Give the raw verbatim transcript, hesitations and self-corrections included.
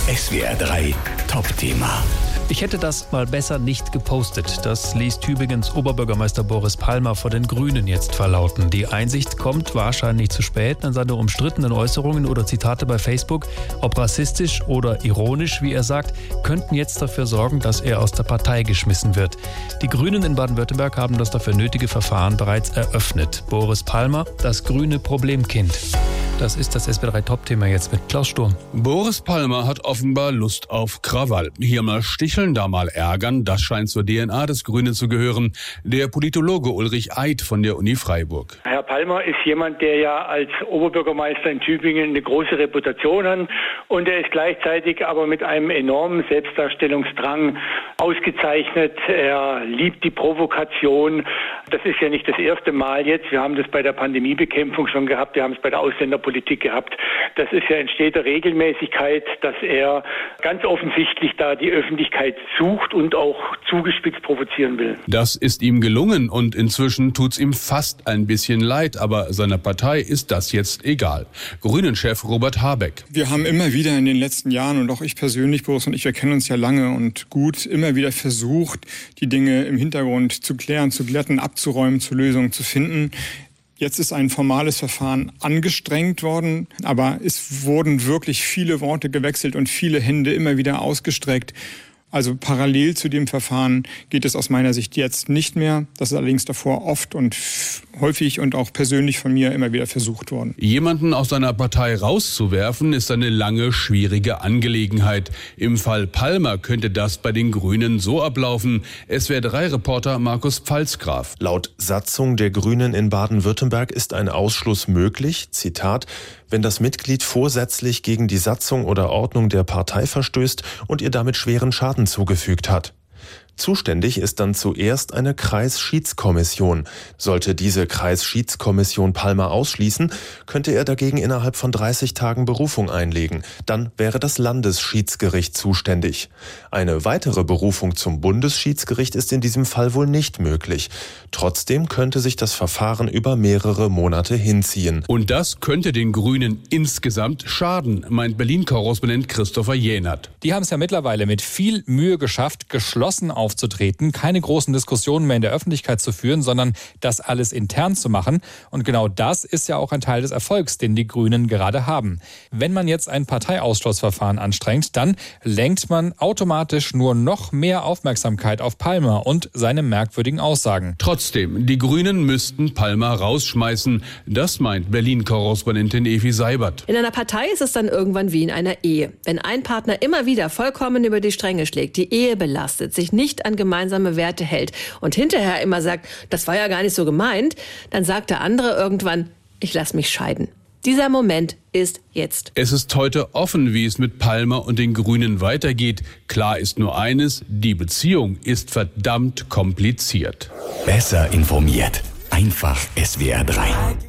S W R drei Top-Thema. Ich hätte das mal besser nicht gepostet. Das ließ Tübingens Oberbürgermeister Boris Palmer vor den Grünen jetzt verlauten. Die Einsicht kommt wahrscheinlich zu spät an seine umstrittenen Äußerungen oder Zitate bei Facebook, ob rassistisch oder ironisch, wie er sagt, könnten jetzt dafür sorgen, dass er aus der Partei geschmissen wird. Die Grünen in Baden-Württemberg haben das dafür nötige Verfahren bereits eröffnet. Boris Palmer, das grüne Problemkind. Das ist das S W R drei Top-Thema jetzt mit Klaus Sturm. Boris Palmer hat offenbar Lust auf Krawall. Hier mal sticheln, da mal ärgern. Das scheint zur D N A des Grünen zu gehören. Der Politologe Ulrich Eid von der Uni Freiburg. Herr Palmer ist jemand, der ja als Oberbürgermeister in Tübingen eine große Reputation hat. Und er ist gleichzeitig aber mit einem enormen Selbstdarstellungsdrang ausgezeichnet. Er liebt die Provokation. Das ist ja nicht das erste Mal jetzt. Wir haben das bei der Pandemiebekämpfung schon gehabt. Wir haben es bei der Ausländerpolitik gehabt. Das ist ja in steter Regelmäßigkeit, dass er ganz offensichtlich da die Öffentlichkeit sucht und auch zugespitzt provozieren will. Das ist ihm gelungen und inzwischen tut's ihm fast ein bisschen leid, aber seiner Partei ist das jetzt egal. Grünen-Chef Robert Habeck. Wir haben immer wieder in den letzten Jahren und auch ich persönlich, Boris und ich, wir kennen uns ja lange und gut, immer wieder versucht, die Dinge im Hintergrund zu klären, zu glätten, abzuräumen, zu Lösungen zu finden. Jetzt ist ein formales Verfahren angestrengt worden, aber es wurden wirklich viele Worte gewechselt und viele Hände immer wieder ausgestreckt. Also parallel zu dem Verfahren geht es aus meiner Sicht jetzt nicht mehr. Das ist allerdings davor oft und häufig und auch persönlich von mir immer wieder versucht worden. Jemanden aus seiner Partei rauszuwerfen, ist eine lange, schwierige Angelegenheit. Im Fall Palmer könnte das bei den Grünen so ablaufen. S W R drei Reporter Markus Pfalzgraf. Laut Satzung der Grünen in Baden-Württemberg ist ein Ausschluss möglich, Zitat, wenn das Mitglied vorsätzlich gegen die Satzung oder Ordnung der Partei verstößt und ihr damit schweren Schaden zugefügt hat. Zuständig ist dann zuerst eine Kreisschiedskommission. Sollte diese Kreisschiedskommission Palmer ausschließen, könnte er dagegen innerhalb von dreißig Tagen Berufung einlegen. Dann wäre das Landesschiedsgericht zuständig. Eine weitere Berufung zum Bundesschiedsgericht ist in diesem Fall wohl nicht möglich. Trotzdem könnte sich das Verfahren über mehrere Monate hinziehen. Und das könnte den Grünen insgesamt schaden, meint Berlin-Korrespondent Christopher Jenert. Die haben es ja mittlerweile mit viel Mühe geschafft, geschlossen auf aufzutreten, keine großen Diskussionen mehr in der Öffentlichkeit zu führen, sondern das alles intern zu machen. Und genau das ist ja auch ein Teil des Erfolgs, den die Grünen gerade haben. Wenn man jetzt ein Parteiausschlussverfahren anstrengt, dann lenkt man automatisch nur noch mehr Aufmerksamkeit auf Palmer und seine merkwürdigen Aussagen. Trotzdem, die Grünen müssten Palmer rausschmeißen. Das meint Berlin-Korrespondentin Evi Seibert. In einer Partei ist es dann irgendwann wie in einer Ehe. Wenn ein Partner immer wieder vollkommen über die Stränge schlägt, die Ehe belastet, sich nicht an gemeinsame Werte hält und hinterher immer sagt, das war ja gar nicht so gemeint, dann sagt der andere irgendwann, ich lass mich scheiden. Dieser Moment ist jetzt. Es ist heute offen, wie es mit Palmer und den Grünen weitergeht. Klar ist nur eines, die Beziehung ist verdammt kompliziert. Besser informiert. Einfach S W R drei.